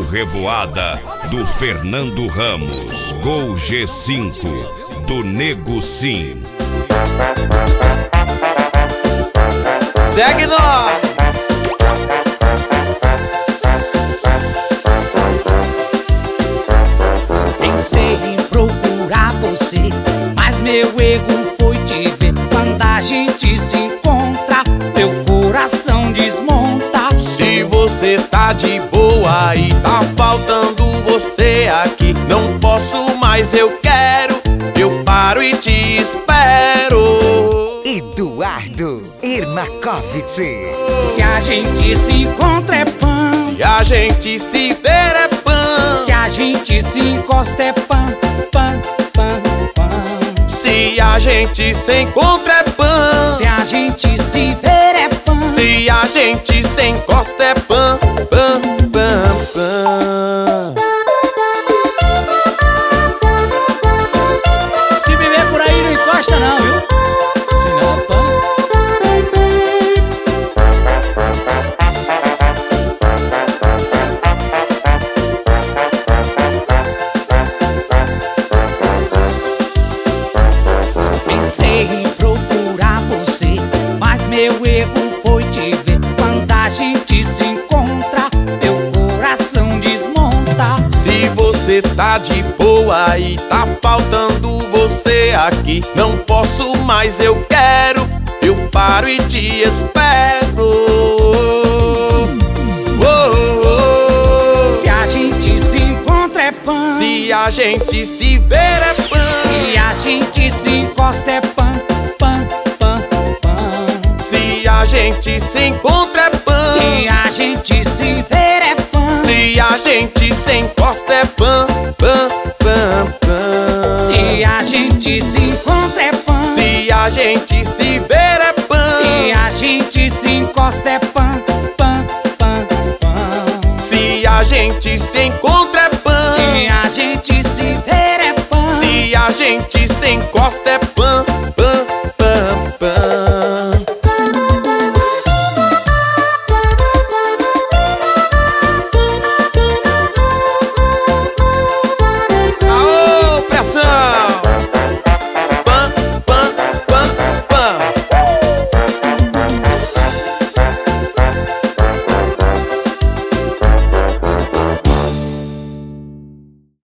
Revoada do Fernando Ramos. Gol G5 do Nego Sim. Segue nós! Pensei em procurar você, mas meu erro foi te ver. Quando a gente se encontra, meu coração desmonta. Se você tá de boa e tá faltando você aqui, não posso mais, eu quero, eu paro e te espero. Eduardo Irmakovic. Se a gente se encontra é pão, Se a gente se ver é pão, se a gente se encosta é pão, pão, pão, pão. se a gente se encontra é pão, Se a gente se ver é pão, se a gente se encosta é pão, pão, pão, pão. se me ver por aí não encosta não, viu? Senão é pão. Pensei em procurar você, mas meu erro foi te ver. Quando a gente se encontra, meu coração desmonta. Se você tá de boa e tá faltando você aqui, não posso mais, eu quero, eu paro e te espero. Oh, oh, Se a gente se encontra é pão, oh. Se a gente se ver é pão, se a gente se encosta é pão, pão, pão, pão. se a gente se encontra é pão, Se a gente se ver é pão, se a gente se encosta é pão, pão, pão, pão. se a gente se encontra é pão, Se a gente se ver é pão, se a gente se encosta é pão, pão, pão, pão. se a gente se encontra é pão, Se a gente se ver é pão, se a gente se encosta é pão, pão, pão, pão.